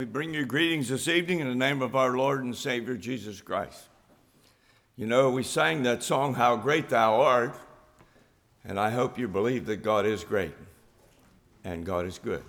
We bring you greetings this evening in the name of our Lord and Savior, Jesus Christ. You know, we sang that song, How Great Thou Art, and I hope you believe that God is great and God is good.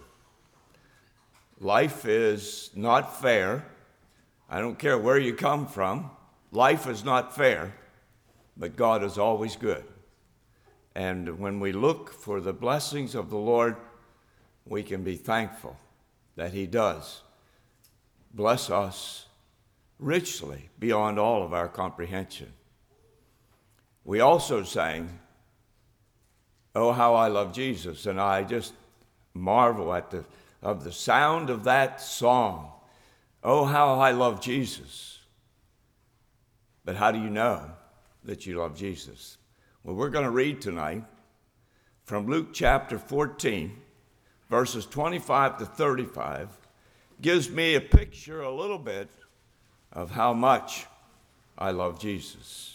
Life is not fair. I don't care where you come from. Life is not fair, but God is always good. And when we look for the blessings of the Lord, we can be thankful that He does bless us richly beyond all of our comprehension. We also sang, Oh, How I Love Jesus, and I just marvel at the sound of that song. Oh, how I love Jesus. But how do you know that you love Jesus? Well, we're going to read tonight from Luke chapter 14, verses 25 to 35. Gives me a picture a little bit of how much I love Jesus.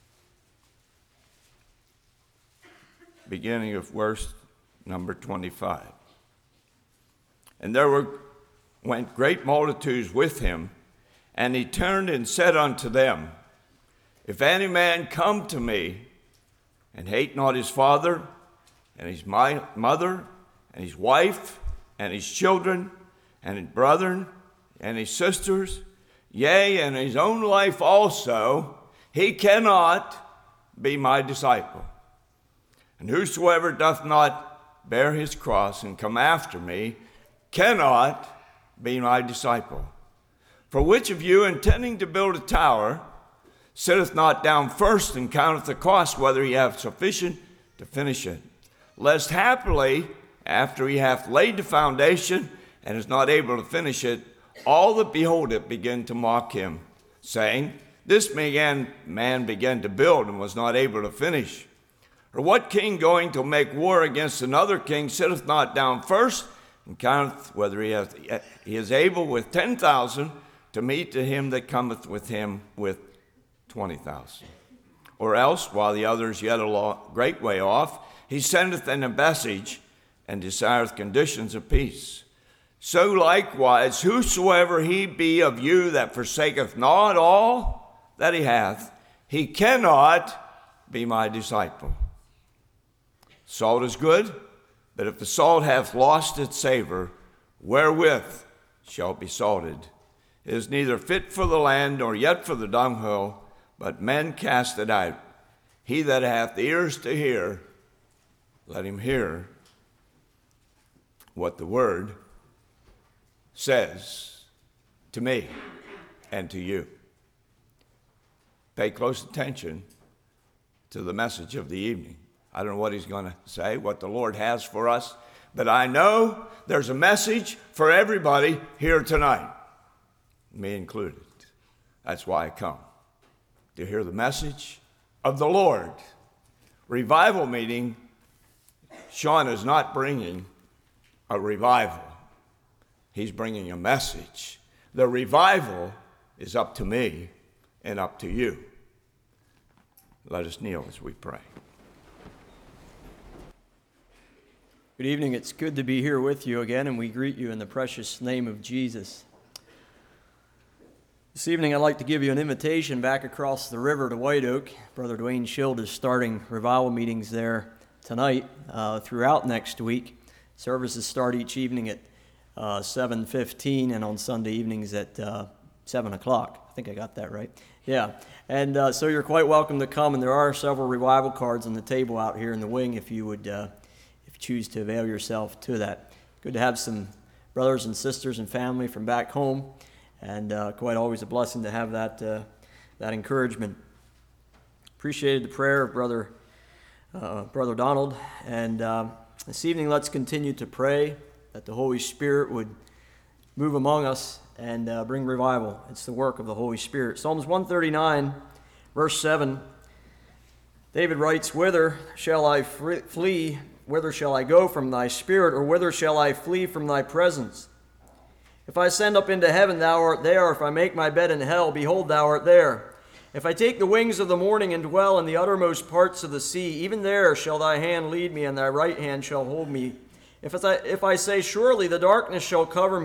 Beginning of verse number 25. And there went great multitudes with him, and he turned and said unto them, If any man come to me, and hate not his father, and his mother, and his wife, and his children, and his brethren, and his sisters, yea, and his own life also, he cannot be my disciple. And whosoever doth not bear his cross and come after me cannot be my disciple. For which of you, intending to build a tower, sitteth not down first and counteth the cost, whether he have sufficient to finish it? Lest haply, after he hath laid the foundation, and is not able to finish it, all that behold it begin to mock him, saying, This man began to build and was not able to finish. Or what king going to make war against another king sitteth not down first, and counteth whether he is able with 10,000 to meet to him that cometh with him with 20,000? Or else, while the other is yet a great way off, he sendeth in a message, and desireth conditions of peace. So likewise, whosoever he be of you that forsaketh not all that he hath, he cannot be my disciple. Salt is good, but if the salt hath lost its savor, wherewith shall it be salted? It is neither fit for the land, nor yet for the dunghill, but men cast it out. He that hath ears to hear, let him hear what the word says to me and to you. Pay close attention to the message of the evening. I don't know what he's going to say, what the Lord has for us, but I know there's a message for everybody here tonight, me included. That's why I come, to hear the message of the Lord. Revival meeting, Sean is not bringing a revival. He's bringing a message. The revival is up to me and up to you. Let us kneel as we pray. Good evening. It's good to be here with you again, and we greet you in the precious name of Jesus. This evening, I'd like to give you an invitation back across the river to White Oak. Brother Dwayne Schild is starting revival meetings there tonight throughout next week. Services start each evening at 7:15, and on Sunday evenings at 7 o'clock. I think I got that right. Yeah. And so you're quite welcome to come, and there are several revival cards on the table out here in the wing if you would if you choose to avail yourself to that. Good to have some brothers and sisters and family from back home, and quite always a blessing to have that encouragement. Appreciated the prayer of Brother Donald, and this evening let's continue to pray that the Holy Spirit would move among us and bring revival. It's the work of the Holy Spirit. Psalms 139, verse 7, David writes, Whither shall I flee? Whither shall I go from thy spirit? Or whither shall I flee from thy presence? If I ascend up into heaven, thou art there. If I make my bed in hell, behold, thou art there. If I take the wings of the morning and dwell in the uttermost parts of the sea, even there shall thy hand lead me, and thy right hand shall hold me. If I say, surely the darkness shall cover me,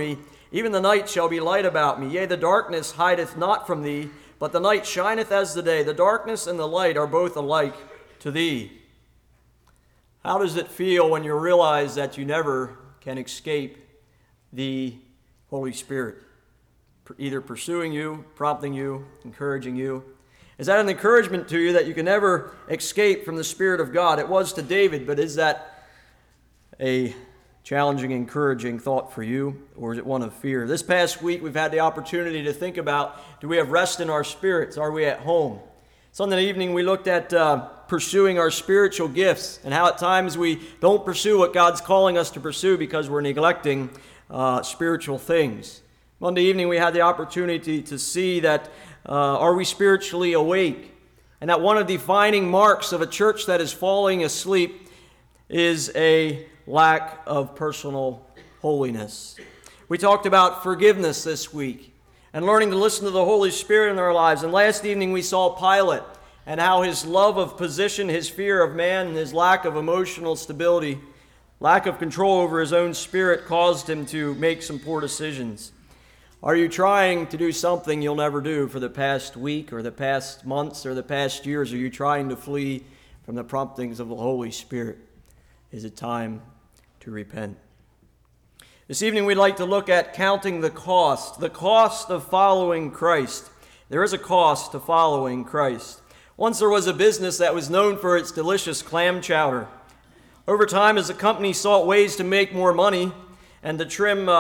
Even the night shall be light about me. Yea, the darkness hideth not from thee, but the night shineth as the day. The darkness and the light are both alike to thee. How does it feel when you realize that you never can escape the Holy Spirit, either pursuing you, prompting you, encouraging you? Is that an encouragement to you that you can never escape from the Spirit of God? It was to David, but is that a challenging, encouraging thought for you, or is it one of fear? This past week, we've had the opportunity to think about, do we have rest in our spirits? Are we at home? Sunday evening, we looked at pursuing our spiritual gifts and how at times we don't pursue what God's calling us to pursue because we're neglecting spiritual things. Monday evening, we had the opportunity to see that are we spiritually awake? And that one of the defining marks of a church that is falling asleep is a lack of personal holiness. We talked about forgiveness this week and learning to listen to the Holy Spirit in our lives. And last evening we saw Pilate and how his love of position, his fear of man, and his lack of emotional stability, lack of control over his own spirit caused him to make some poor decisions. Are you trying to do something you'll never do for the past week or the past months or the past years? Are you trying to flee from the promptings of the Holy Spirit? Is it time to repent? This evening we'd like to look at counting the cost of following Christ. There is a cost to following Christ. Once there was a business that was known for its delicious clam chowder. Over time, as the company sought ways to make more money and to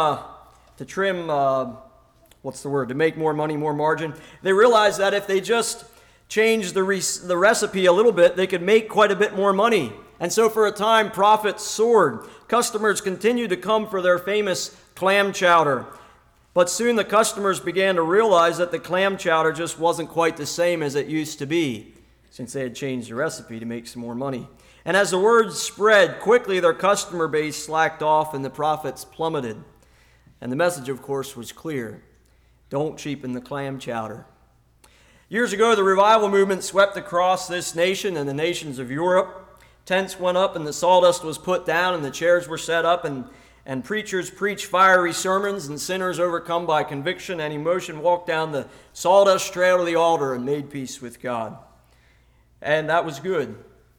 make more money, more margin, they realized that if they just changed the recipe a little bit, they could make quite a bit more money. And so for a time, profits soared. Customers continued to come for their famous clam chowder. But soon the customers began to realize that the clam chowder just wasn't quite the same as it used to be, since they had changed the recipe to make some more money. And as the word spread, quickly their customer base slacked off and the profits plummeted. And the message, of course, was clear. Don't cheapen the clam chowder. Years ago, the revival movement swept across this nation and the nations of Europe. Tents went up and the sawdust was put down and the chairs were set up and preachers preached fiery sermons, and sinners overcome by conviction and emotion walked down the sawdust trail to the altar and made peace with God. And that was good.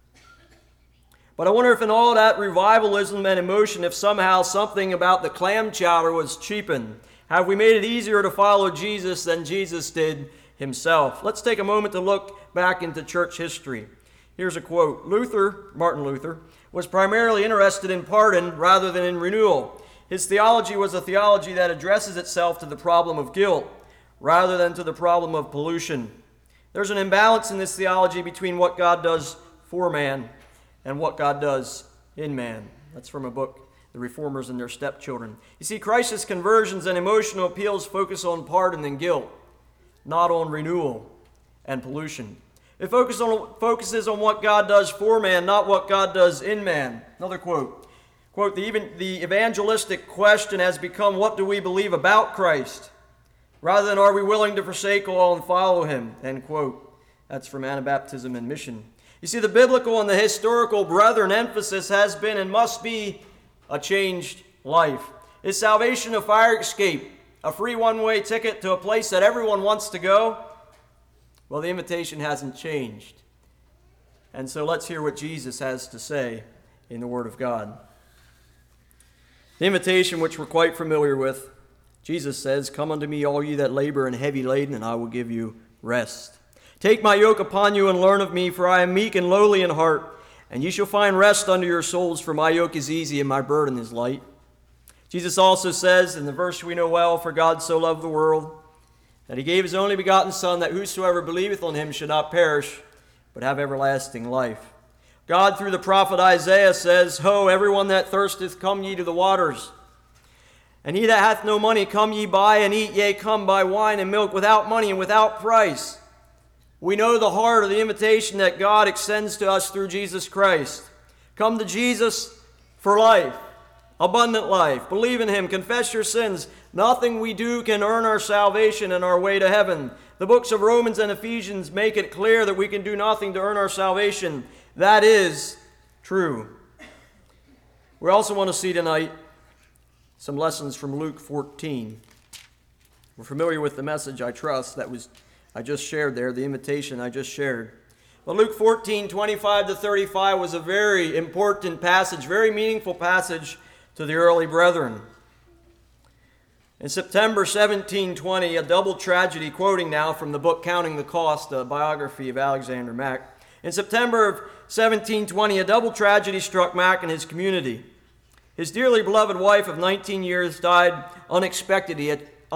But I wonder if in all that revivalism and emotion, if somehow something about the clam chowder was cheapened. Have we made it easier to follow Jesus than Jesus did himself? Let's take a moment to look back into church history. Here's a quote. Martin Luther, was primarily interested in pardon rather than in renewal. His theology was a theology that addresses itself to the problem of guilt rather than to the problem of pollution. There's an imbalance in this theology between what God does for man and what God does in man. That's from a book, The Reformers and Their Stepchildren. You see, crisis conversions and emotional appeals focus on pardon and guilt, not on renewal and pollution. It focuses on what God does for man, not what God does in man. Another quote. Quote, the evangelistic question has become, what do we believe about Christ? Rather than, are we willing to forsake all and follow him? End quote. That's from Anabaptism and Mission. You see, the biblical and the historical brethren emphasis has been and must be a changed life. Is salvation a fire escape, a free one-way ticket to a place that everyone wants to go? Well, the invitation hasn't changed. And so let's hear what Jesus has to say in the Word of God. The invitation, which we're quite familiar with, Jesus says, "Come unto me, all ye that labor and heavy laden, and I will give you rest. Take my yoke upon you and learn of me, for I am meek and lowly in heart, and ye shall find rest unto your souls, for my yoke is easy and my burden is light." Jesus also says, in the verse we know well, "For God so loved the world, that he gave his only begotten Son, that whosoever believeth on him should not perish, but have everlasting life." God, through the prophet Isaiah, says, "Ho, everyone that thirsteth, come ye to the waters. And he that hath no money, come ye buy and eat, yea, come buy wine and milk without money and without price." We know the heart of the invitation that God extends to us through Jesus Christ. Come to Jesus for life, abundant life. Believe in him, confess your sins. Nothing we do can earn our salvation and our way to heaven. The books of Romans and Ephesians make it clear that we can do nothing to earn our salvation. That is true. We also want to see tonight some lessons from Luke 14. We're familiar with the message, I trust, I just shared there, the invitation I just shared. But Luke 14, 25 to 35 was a very important passage, very meaningful passage to the early brethren. In September 1720, a double tragedy, quoting now from the book Counting the Cost, a biography of Alexander Mack. In September of 1720, a double tragedy struck Mack and his community. His dearly beloved wife of 19 years died unexpectedly.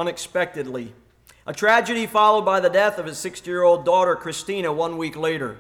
A tragedy followed by the death of his 60-year-old daughter, Christina, 1 week later.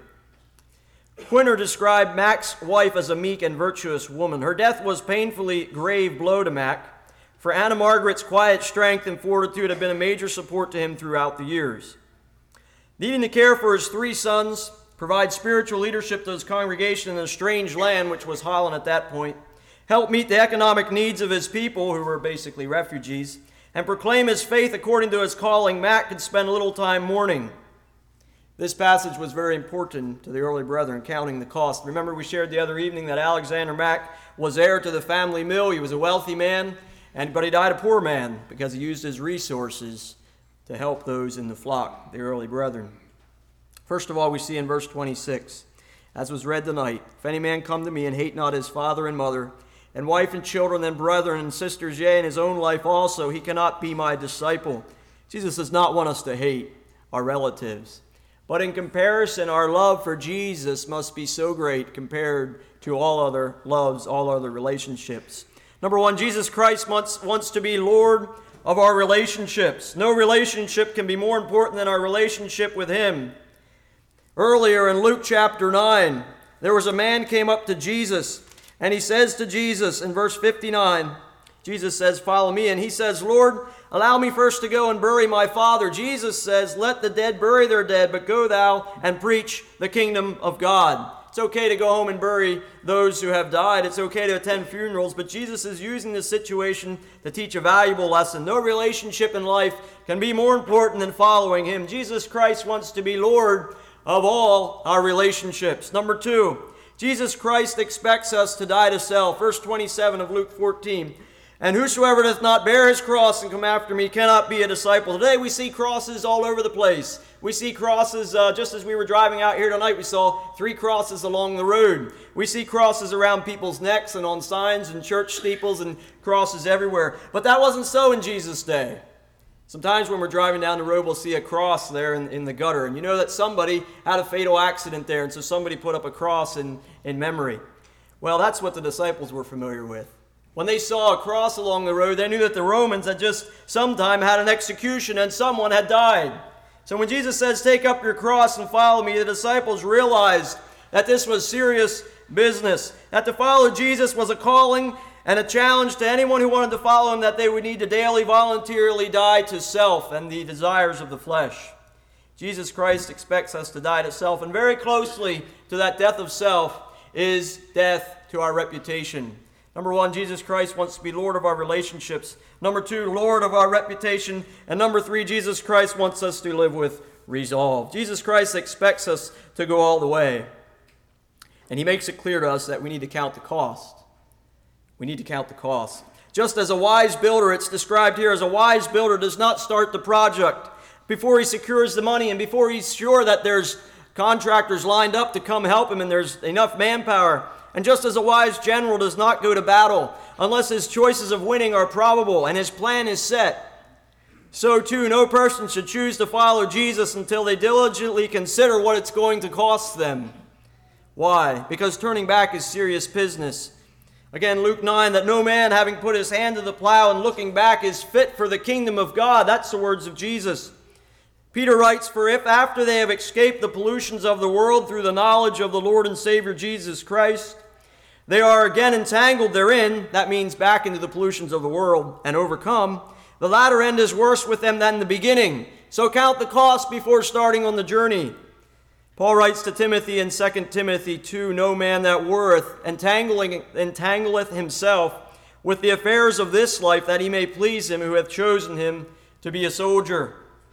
Quinter described Mack's wife as a meek and virtuous woman. Her death was a painfully grave blow to Mack, for Anna Margaret's quiet strength and fortitude had been a major support to him throughout the years. Needing to care for his 3 sons, provide spiritual leadership to his congregation in a strange land, which was Holland at that point, help meet the economic needs of his people, who were basically refugees, and proclaim his faith according to his calling, Mack could spend a little time mourning. This passage was very important to the early brethren, counting the cost. Remember, we shared the other evening that Alexander Mack was heir to the family mill. He was a wealthy man, but he died a poor man because he used his resources to help those in the flock, the early brethren. First of all, we see in verse 26, as was read tonight, if any man come to me and hate not his father and mother, and wife and children and brethren and sisters, yea, and his own life also, he cannot be my disciple. Jesus does not want us to hate our relatives. But in comparison, our love for Jesus must be so great compared to all other loves, all other relationships. Number one, Jesus Christ wants to be Lord of our relationships. No relationship can be more important than our relationship with Him. Earlier in Luke chapter 9, there was a man came up to Jesus, and he says to Jesus in verse 59, Jesus says, "Follow me." And he says, "Lord, allow me first to go and bury my father." Jesus says, "Let the dead bury their dead, but go thou and preach the kingdom of God." It's okay to go home and bury those who have died. It's okay to attend funerals, but Jesus is using this situation to teach a valuable lesson. No relationship in life can be more important than following Him. Jesus Christ wants to be Lord of all our relationships. Number two, Jesus Christ expects us to die to self. Verse 27 of Luke 14. "And whosoever doth not bear his cross and come after me cannot be a disciple." Today we see crosses all over the place. We see crosses, just as we were driving out here tonight, we saw 3 crosses along the road. We see crosses around people's necks and on signs and church steeples and crosses everywhere. But that wasn't so in Jesus' day. Sometimes when we're driving down the road, we'll see a cross there in the gutter. And you know that somebody had a fatal accident there, and so somebody put up a cross in memory. Well, that's what the disciples were familiar with. When they saw a cross along the road, they knew that the Romans had just sometime had an execution and someone had died. So when Jesus says, "Take up your cross and follow me," the disciples realized that this was serious business. That to follow Jesus was a calling and a challenge to anyone who wanted to follow Him, that they would need to daily voluntarily die to self and the desires of the flesh. Jesus Christ expects us to die to self, and very closely to that death of self is death to our reputation. Number one, Jesus Christ wants to be Lord of our relationships. Number two, Lord of our reputation. And number three, Jesus Christ wants us to live with resolve. Jesus Christ expects us to go all the way. And He makes it clear to us that we need to count the cost. We need to count the cost. Just as a wise builder, it's described here as a wise builder does not start the project before he secures the money and before he's sure that there's contractors lined up to come help him and there's enough manpower. And just as a wise general does not go to battle unless his choices of winning are probable and his plan is set, so too no person should choose to follow Jesus until they diligently consider what it's going to cost them. Why? Because turning back is serious business. Again, Luke 9, that no man having put his hand to the plow and looking back is fit for the kingdom of God. That's the words of Jesus. Peter writes, "For if after they have escaped the pollutions of the world through the knowledge of the Lord and Savior Jesus Christ, they are again entangled therein," that means back into the pollutions of the world, "and overcome, the latter end is worse with them than the beginning. So count the cost before starting on the journey." Paul writes to Timothy in 2 Timothy 2, "No man that warreth entangleth himself with the affairs of this life, that he may please him who hath chosen him to be a soldier."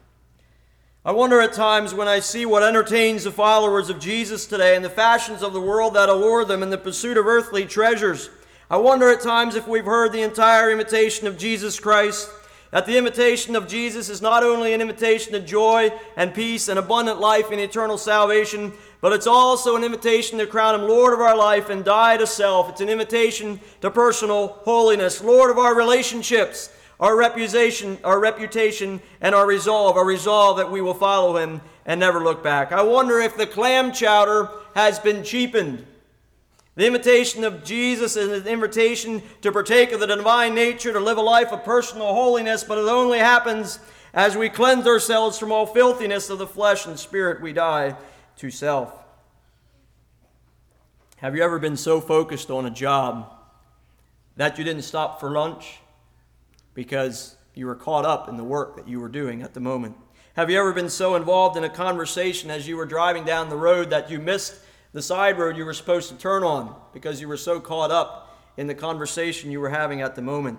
I wonder at times when I see what entertains the followers of Jesus today and the fashions of the world that allure them in the pursuit of earthly treasures. I wonder at times if we've heard the entire invitation of Jesus Christ, that the invitation of Jesus is not only an invitation to joy and peace and abundant life and eternal salvation, but it's also an invitation to crown him Lord of our life and die to self. It's an invitation to personal holiness, Lord of our relationships, our reputation, and our resolve that we will follow him and never look back. I wonder if the clam chowder has been cheapened. The invitation of Jesus is an invitation to partake of the divine nature, to live a life of personal holiness, but it only happens as we cleanse ourselves from all filthiness of the flesh and spirit. We die to self. Have you ever been so focused on a job that you didn't stop for lunch because you were caught up in the work that you were doing at the moment? Have you ever been so involved in a conversation as you were driving down the road that you missed the side road you were supposed to turn on because you were so caught up in the conversation you were having at the moment?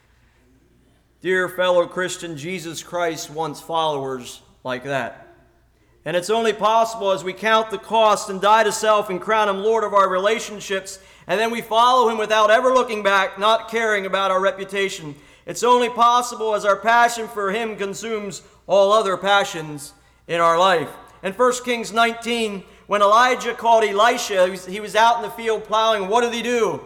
Dear fellow Christian, Jesus Christ wants followers like that. And it's only possible as we count the cost and die to self and crown him Lord of our relationships, and then we follow him without ever looking back, not caring about our reputation. It's only possible as our passion for him consumes all other passions in our life. In 1 Kings 19, when Elijah called Elisha, he was out in the field plowing. What did he do?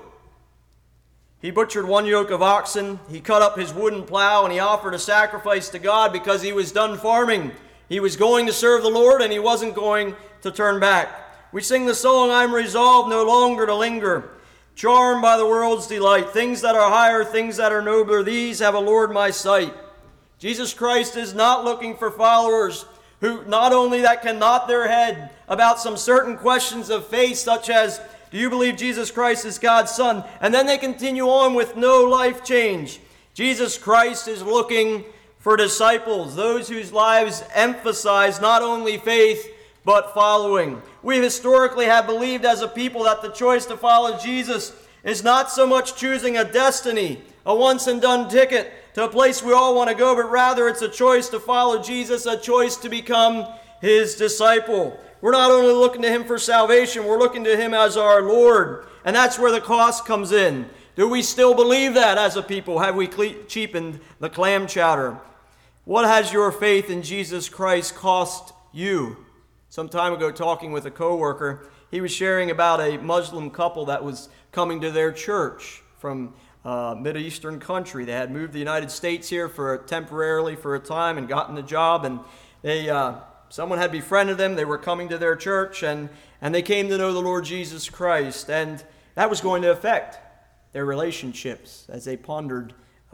He butchered one yoke of oxen, he cut up his wooden plow, and he offered a sacrifice to God because he was done farming. He was going to serve the Lord, and he wasn't going to turn back. We sing the song, I'm resolved no longer to linger, charmed by the world's delight. Things that are higher, things that are nobler, these have allured my sight. Jesus Christ is not looking for followers who not only that can nod their head about some certain questions of faith, such as, do you believe Jesus Christ is God's Son? And then they continue on with no life change. Jesus Christ is looking for disciples, those whose lives emphasize not only faith, but following. We historically have believed as a people that the choice to follow Jesus is not so much choosing a destiny, a once and done ticket to a place we all want to go, but rather it's a choice to follow Jesus, a choice to become his disciple. We're not only looking to him for salvation, we're looking to him as our Lord. And that's where the cost comes in. Do we still believe that as a people? Have we cheapened the clam chowder? What has your faith in Jesus Christ cost you? Some time ago, talking with a coworker, he was sharing about a Muslim couple that was coming to their church from Mideastern country. They had moved to the United States here temporarily for a time and gotten a job, and someone had befriended them. They were coming to their church, and they came to know the Lord Jesus Christ, and that was going to affect their relationships as they pondered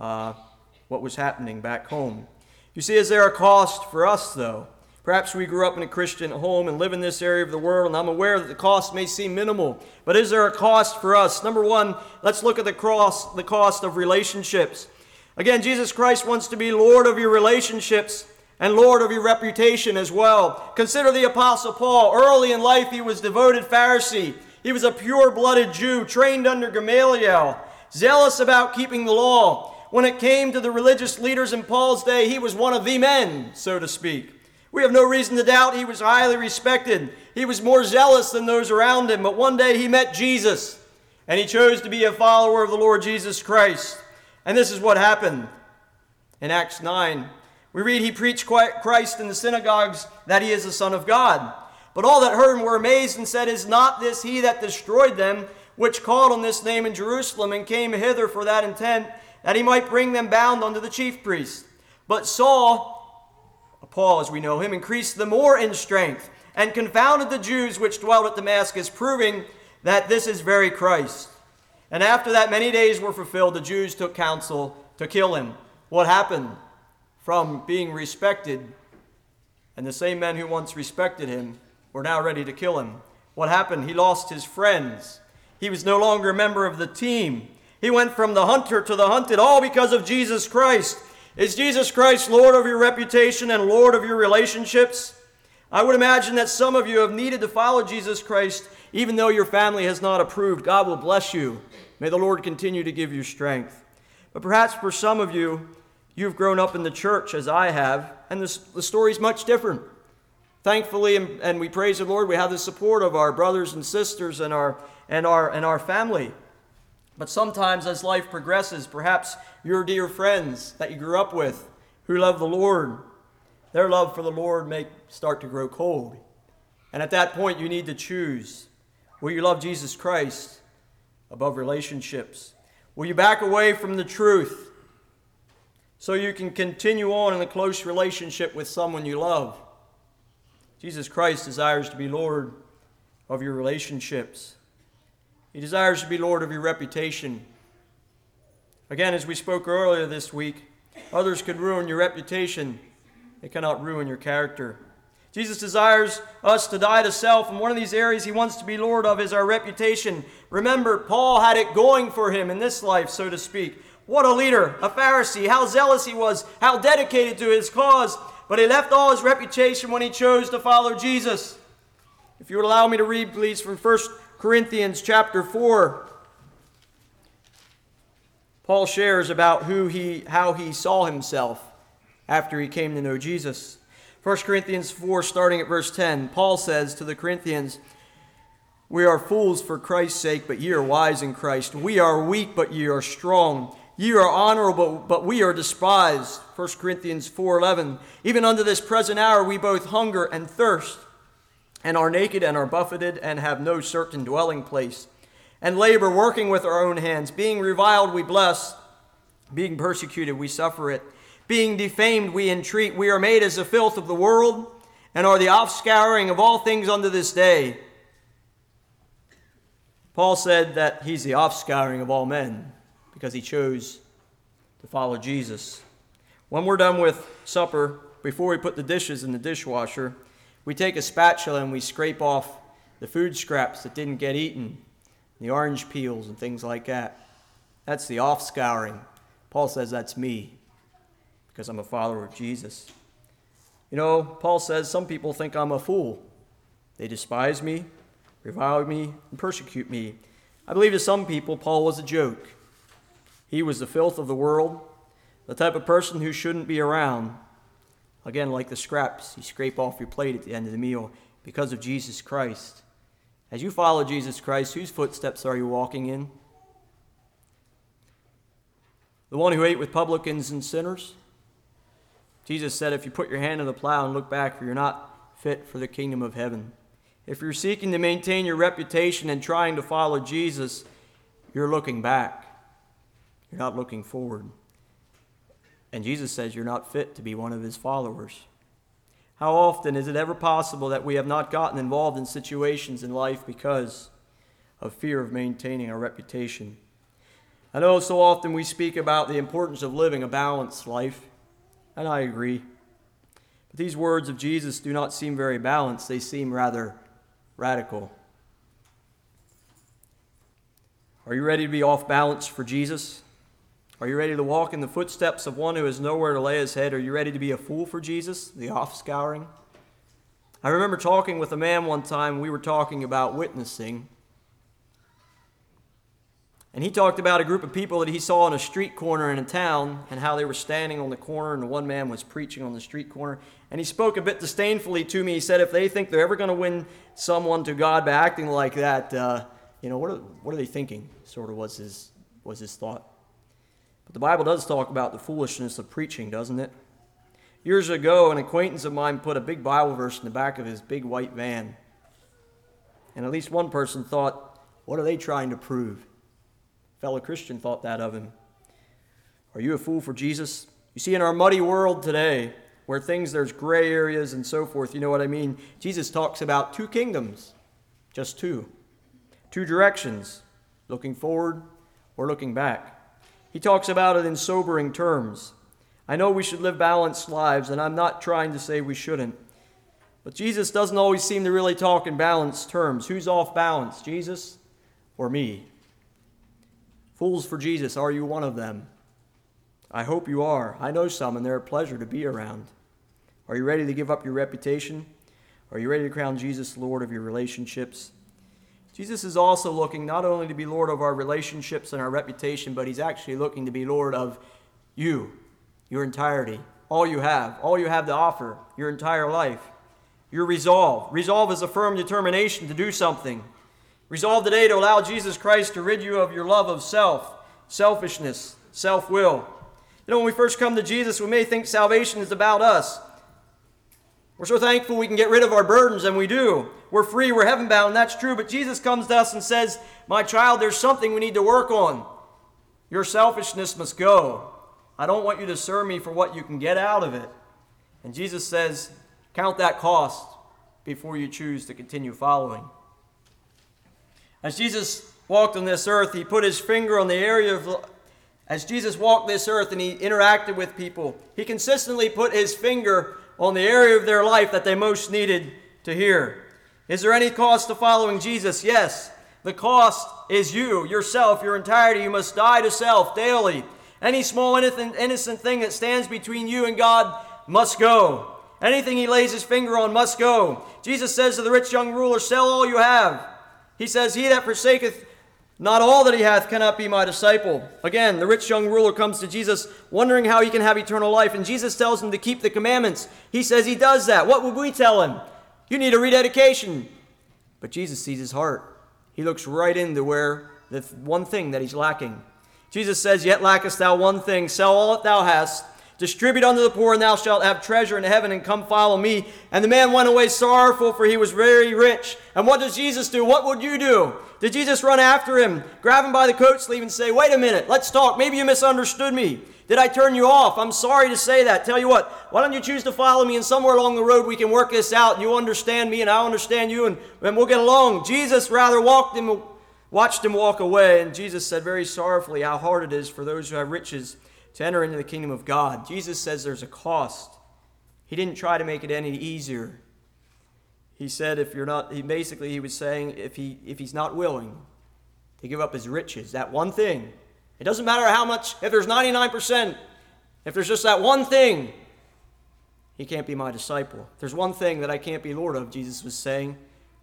what was happening back home. You see, is there a cost for us, though? Perhaps we grew up in a Christian home and live in this area of the world, and I'm aware that the cost may seem minimal, but is there a cost for us? Number one, let's look at the cost of relationships. Again, Jesus Christ wants to be Lord of your relationships and Lord of your reputation as well. Consider the Apostle Paul. Early in life, he was a devoted Pharisee. He was a pure-blooded Jew, trained under Gamaliel, zealous about keeping the law. When it came to the religious leaders in Paul's day, he was one of the men, so to speak. We have no reason to doubt he was highly respected. He was more zealous than those around him. But one day he met Jesus, and he chose to be a follower of the Lord Jesus Christ. And this is what happened. In Acts 9, we read he preached Christ in the synagogues that he is the Son of God. But all that heard him were amazed and said, is not this he that destroyed them, which called on this name in Jerusalem, and came hither for that intent, that he might bring them bound unto the chief priests? But Paul, as we know him, increased the more in strength, and confounded the Jews which dwelt at Damascus, proving that this is very Christ. And after that many days were fulfilled, the Jews took counsel to kill him. What happened? From being respected, and the same men who once respected him were now ready to kill him. What happened? He lost his friends. He was no longer a member of the team. He went from the hunter to the hunted, all because of Jesus Christ. Is Jesus Christ Lord of your reputation and Lord of your relationships? I would imagine that some of you have needed to follow Jesus Christ even though your family has not approved. God will bless you. May the Lord continue to give you strength. But perhaps for some of you, you've grown up in the church as I have, and the story's much different. Thankfully, and we praise the Lord, we have the support of our brothers and sisters and our family. But sometimes as life progresses, perhaps your dear friends that you grew up with who love the Lord, their love for the Lord may start to grow cold. And at that point, you need to choose. Will you love Jesus Christ above relationships? Will you back away from the truth so you can continue on in a close relationship with someone you love? Jesus Christ desires to be Lord of your relationships. He desires to be Lord of your reputation. Again, as we spoke earlier this week, others could ruin your reputation. They cannot ruin your character. Jesus desires us to die to self, and one of these areas he wants to be Lord of is our reputation. Remember, Paul had it going for him in this life, so to speak. What a leader, a Pharisee, how zealous he was, how dedicated to his cause. But he left all his reputation when he chose to follow Jesus. If you would allow me to read, please, from 1 Corinthians chapter 4. Paul shares about how he saw himself after he came to know Jesus. 1 Corinthians 4, starting at verse 10, Paul says to the Corinthians, "We are fools for Christ's sake, but ye are wise in Christ. We are weak, but ye are strong. Ye are honorable, but we are despised." 1 Corinthians 4:11, "Even unto this present hour we both hunger and thirst, and are naked and are buffeted, and have no certain dwelling place, and labor, working with our own hands. Being reviled we bless, being persecuted we suffer it. Being defamed we entreat. We are made as the filth of the world, and are the offscouring of all things unto this day." Paul said that he's the offscouring of all men because he chose to follow Jesus. When we're done with supper, before we put the dishes in the dishwasher, we take a spatula and we scrape off the food scraps that didn't get eaten, the orange peels and things like that. That's the offscouring. Paul says that's me, because I'm a follower of Jesus. You know, Paul says some people think I'm a fool. They despise me, revile me, and persecute me. I believe to some people, Paul was a joke. He was the filth of the world, the type of person who shouldn't be around. Again, like the scraps you scrape off your plate at the end of the meal, because of Jesus Christ. As you follow Jesus Christ, whose footsteps are you walking in? The one who ate with publicans and sinners? Jesus said, if you put your hand in the plow and look back, you're not fit for the kingdom of heaven. If you're seeking to maintain your reputation and trying to follow Jesus, you're looking back. You're not looking forward. And Jesus says you're not fit to be one of his followers. How often is it ever possible that we have not gotten involved in situations in life because of fear of maintaining our reputation? I know so often we speak about the importance of living a balanced life, and I agree. But these words of Jesus do not seem very balanced. They seem rather radical. Are you ready to be off balance for Jesus? Are you ready to walk in the footsteps of one who has nowhere to lay his head? Are you ready to be a fool for Jesus, the offscouring? I remember talking with a man one time. We were talking about witnessing. And he talked about a group of people that he saw on a street corner in a town and how they were standing on the corner and one man was preaching on the street corner. And he spoke a bit disdainfully to me. He said if they think they're ever going to win someone to God by acting like that, what are they thinking? Sort of was his thought. But the Bible does talk about the foolishness of preaching, doesn't it? Years ago, an acquaintance of mine put a big Bible verse in the back of his big white van. And at least one person thought, what are they trying to prove? A fellow Christian thought that of him. Are you a fool for Jesus? You see, in our muddy world today, where there's gray areas and so forth, you know what I mean? Jesus talks about two kingdoms, just two. Two directions, looking forward or looking back. He talks about it in sobering terms. I know we should live balanced lives, and I'm not trying to say we shouldn't. But Jesus doesn't always seem to really talk in balanced terms. Who's off balance, Jesus or me? Fools for Jesus, are you one of them? I hope you are. I know some, and they're a pleasure to be around. Are you ready to give up your reputation? Are you ready to crown Jesus Lord of your relationships? Jesus is also looking not only to be Lord of our relationships and our reputation, but he's actually looking to be Lord of you, your entirety, all you have to offer, your entire life, your resolve. Resolve is a firm determination to do something. Resolve today to allow Jesus Christ to rid you of your love of self, selfishness, self-will. You know, when we first come to Jesus, we may think salvation is about us. We're so thankful we can get rid of our burdens, and we do. We're free, we're heaven-bound, and that's true. But Jesus comes to us and says, my child, there's something we need to work on. Your selfishness must go. I don't want you to serve me for what you can get out of it. And Jesus says, count that cost before you choose to continue following. As Jesus walked on this earth, he put his finger on the area of... As Jesus walked this earth and he interacted with people, he consistently put his finger on the area of their life that they most needed to hear. Is there any cost to following Jesus? Yes. The cost is you, yourself, your entirety. You must die to self daily. Any small innocent thing that stands between you and God must go. Anything he lays his finger on must go. Jesus says to the rich young ruler, sell all you have. He says, he that forsaketh not all that he hath cannot be my disciple. Again, the rich young ruler comes to Jesus wondering how he can have eternal life, and Jesus tells him to keep the commandments. He says he does that. What would we tell him? You need a rededication. But Jesus sees his heart. He looks right into where the one thing that he's lacking. Jesus says, yet lackest thou one thing. Sell all that thou hast. Distribute unto the poor, and thou shalt have treasure in heaven, and come follow me. And the man went away sorrowful, for he was very rich. And what does Jesus do? What would you do? Did Jesus run after him, grab him by the coat sleeve and say, wait a minute, let's talk. Maybe you misunderstood me. Did I turn you off? I'm sorry to say that. Tell you what, why don't you choose to follow me, and somewhere along the road we can work this out, and you understand me and I understand you, and we'll get along. Jesus rather watched him walk away, and Jesus said very sorrowfully how hard it is for those who have riches to enter into the kingdom of God. Jesus says there's a cost. He didn't try to make it any easier. He said he was saying if he's not willing to give up his riches, that one thing, it doesn't matter how much, if there's 99%, if there's just that one thing, he can't be my disciple. If there's one thing that I can't be Lord of, Jesus was saying,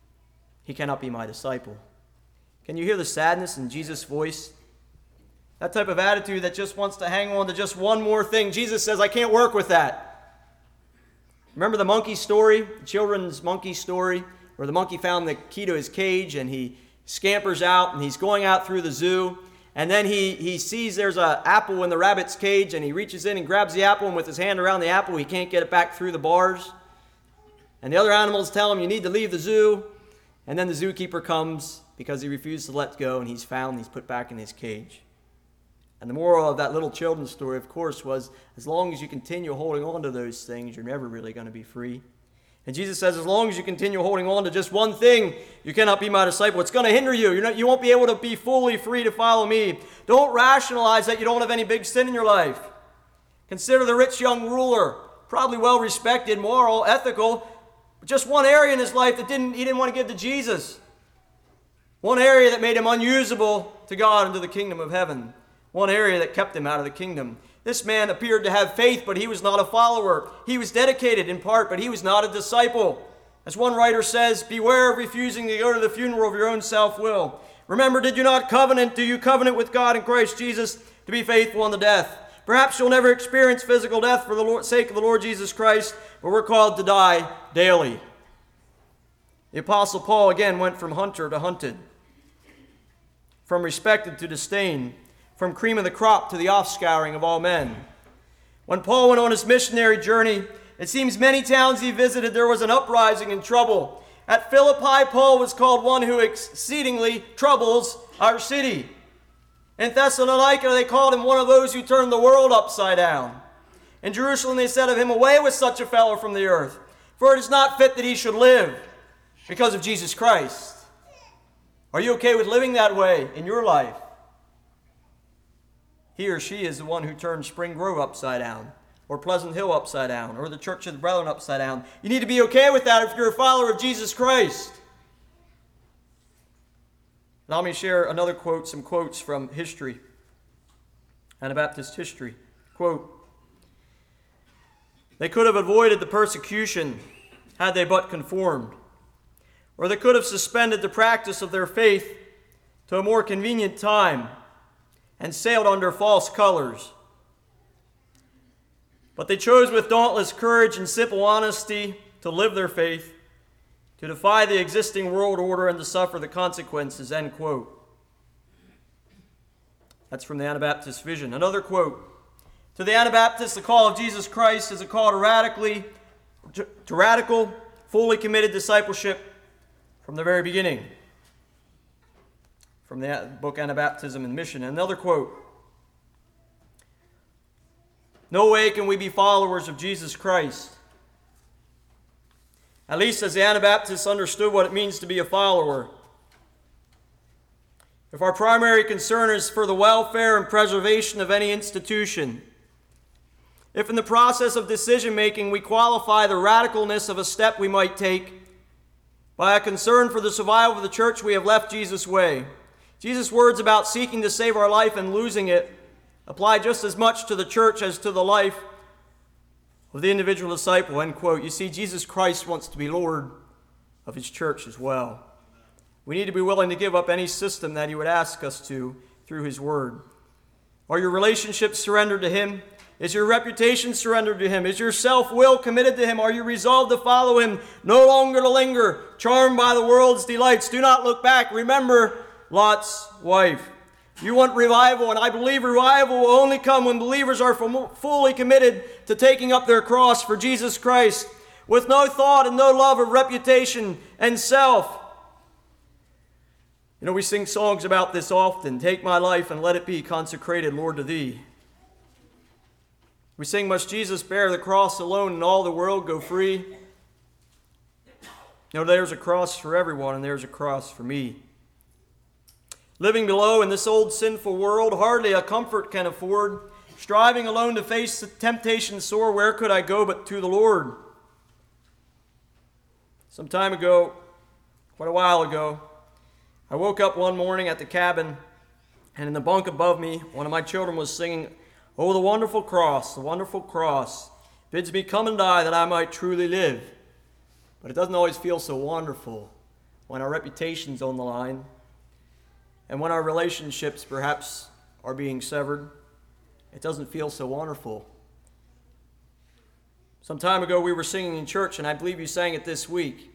he cannot be my disciple. Can you hear the sadness in Jesus' voice? That type of attitude that just wants to hang on to just one more thing. Jesus says, I can't work with that. Remember the monkey story, the children's monkey story, where the monkey found the key to his cage and he scampers out and he's going out through the zoo. And then he sees there's an apple in the rabbit's cage, and he reaches in and grabs the apple, and with his hand around the apple, he can't get it back through the bars. And the other animals tell him, you need to leave the zoo. And then the zookeeper comes because he refused to let go, and he's put back in his cage. And the moral of that little children's story, of course, was as long as you continue holding on to those things, you're never really going to be free. And Jesus says, as long as you continue holding on to just one thing, you cannot be my disciple. It's going to hinder you. You won't be able to be fully free to follow me. Don't rationalize that you don't have any big sin in your life. Consider the rich young ruler, probably well-respected, moral, ethical, but just one area in his life that he didn't want to give to Jesus. One area that made him unusable to God and to the kingdom of heaven. One area that kept him out of the kingdom. This man appeared to have faith, but he was not a follower. He was dedicated in part, but he was not a disciple. As one writer says, beware of refusing to go to the funeral of your own self-will. Remember, do you covenant with God in Christ Jesus to be faithful unto death? Perhaps you'll never experience physical death for the sake of the Lord Jesus Christ, but we're called to die daily. The Apostle Paul again went from hunter to hunted, from respected to disdain, from cream of the crop to the offscouring of all men. When Paul went on his missionary journey, it seems many towns he visited there was an uprising and trouble. At Philippi, Paul was called one who exceedingly troubles our city. In Thessalonica, they called him one of those who turned the world upside down. In Jerusalem, they said of him, away with such a fellow from the earth, for it is not fit that he should live because of Jesus Christ. Are you okay with living that way in your life? He or she is the one who turned Spring Grove upside down, or Pleasant Hill upside down, or the Church of the Brethren upside down. You need to be okay with that if you're a follower of Jesus Christ. Now let me share some quotes from history, Anabaptist history. Quote, they could have avoided the persecution had they but conformed, or they could have suspended the practice of their faith to a more convenient time and sailed under false colors. But they chose with dauntless courage and simple honesty to live their faith, to defy the existing world order and to suffer the consequences, end quote. That's from the Anabaptist Vision. Another quote. To the Anabaptists, the call of Jesus Christ is a call to radical, fully committed discipleship from the very beginning. From the book Anabaptism and Mission. Another quote. No way can we be followers of Jesus Christ, at least as the Anabaptists understood what it means to be a follower, if our primary concern is for the welfare and preservation of any institution, if in the process of decision-making we qualify the radicalness of a step we might take by a concern for the survival of the church, we have left Jesus' way. Jesus' words about seeking to save our life and losing it apply just as much to the church as to the life of the individual disciple, end quote. You see, Jesus Christ wants to be Lord of his church as well. We need to be willing to give up any system that he would ask us to through his word. Are your relationships surrendered to him? Is your reputation surrendered to him? Is your self-will committed to him? Are you resolved to follow him, no longer to linger, charmed by the world's delights? Do not look back. Remember Lot's wife. You want revival, and I believe revival will only come when believers are fully committed to taking up their cross for Jesus Christ, with no thought and no love of reputation and self. You know, we sing songs about this often. Take my life and let it be consecrated, Lord, to thee. We sing, must Jesus bear the cross alone and all the world go free? You know, there's a cross for everyone, and there's a cross for me. Living below in this old sinful world, hardly a comfort can afford. Striving alone to face the temptation sore, where could I go but to the Lord? Some time ago, quite a while ago, I woke up one morning at the cabin, and in the bunk above me, one of my children was singing, "Oh, the wonderful cross, bids me come and die that I might truly live." But it doesn't always feel so wonderful when our reputation's on the line, and when our relationships perhaps are being severed. It doesn't feel so wonderful. Some time ago we were singing in church, and I believe you sang it this week.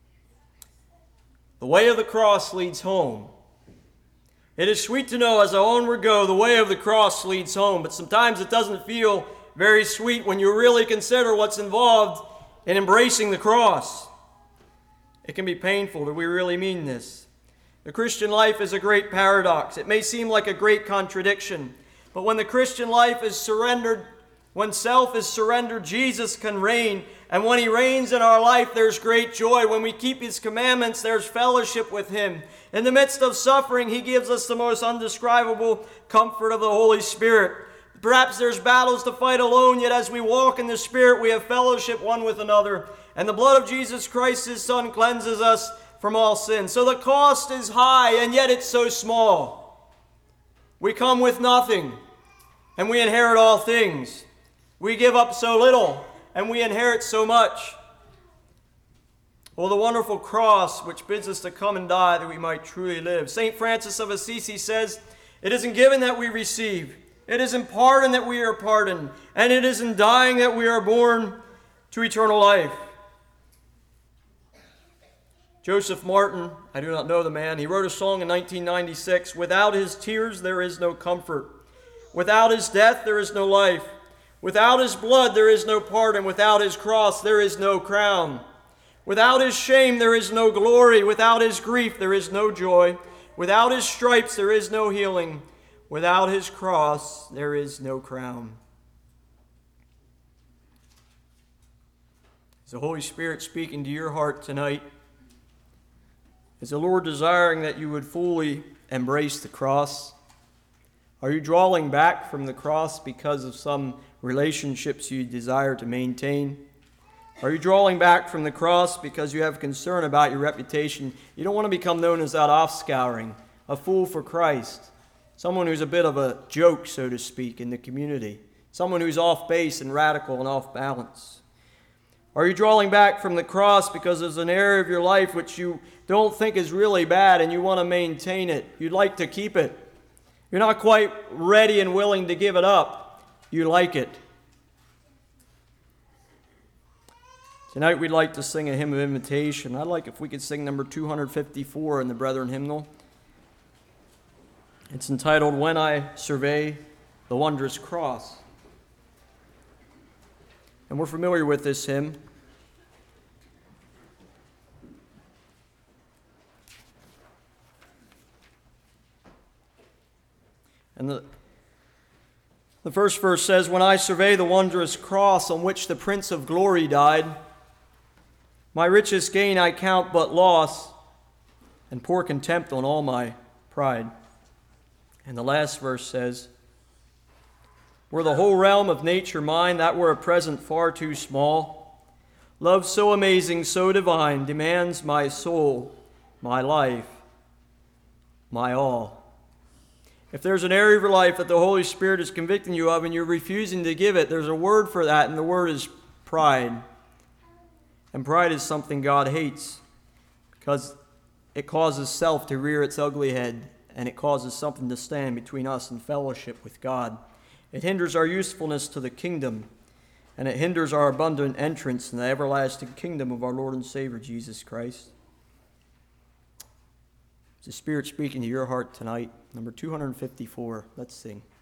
The way of the cross leads home. It is sweet to know as I onward go, the way of the cross leads home. But sometimes it doesn't feel very sweet when you really consider what's involved in embracing the cross. It can be painful. Do we really mean this? The Christian life is a great paradox. It may seem like a great contradiction, but when the Christian life is surrendered, when self is surrendered, Jesus can reign. And when he reigns in our life, there's great joy. When we keep his commandments, there's fellowship with him. In the midst of suffering, he gives us the most undescribable comfort of the Holy Spirit. Perhaps there's battles to fight alone, yet as we walk in the Spirit, we have fellowship one with another. And the blood of Jesus Christ, his Son, cleanses us from all sin. So the cost is high, and yet it's so small. We come with nothing, and we inherit all things. We give up so little, and we inherit so much. Oh, the wonderful cross which bids us to come and die that we might truly live. St. Francis of Assisi says, it isn't given that we receive. It is in pardon that we are pardoned. And it is in dying that we are born to eternal life. Joseph Martin, I do not know the man, he wrote a song in 1996, without his tears there is no comfort. Without his death there is no life. Without his blood there is no pardon. Without his cross there is no crown. Without his shame there is no glory. Without his grief there is no joy. Without his stripes there is no healing. Without his cross there is no crown. Is the Holy Spirit speaking to your heart tonight? Is the Lord desiring that you would fully embrace the cross? Are you drawing back from the cross because of some relationships you desire to maintain? Are you drawing back from the cross because you have concern about your reputation? You don't want to become known as that offscouring, a fool for Christ, someone who's a bit of a joke, so to speak, in the community, someone who's off base and radical and off balance. Are you drawing back from the cross because there's an area of your life which you don't think is really bad and you want to maintain it? You'd like to keep it. You're not quite ready and willing to give it up. You like it. Tonight we'd like to sing a hymn of invitation. I'd like if we could sing number 254 in the Brethren hymnal. It's entitled, When I Survey the Wondrous Cross. And we're familiar with this hymn. And the first verse says, When I survey the wondrous cross on which the Prince of Glory died, my richest gain I count but loss, and pour contempt on all my pride. And the last verse says, Were the whole realm of nature mine, that were a present far too small. Love so amazing, so divine, demands my soul, my life, my all. If there's an area of your life that the Holy Spirit is convicting you of and you're refusing to give it, there's a word for that, and the word is pride. And pride is something God hates because it causes self to rear its ugly head, and it causes something to stand between us and fellowship with God. It hinders our usefulness to the kingdom, and it hinders our abundant entrance in the everlasting kingdom of our Lord and Savior, Jesus Christ. Is the Spirit speaking to your heart tonight? Number 254. Let's sing.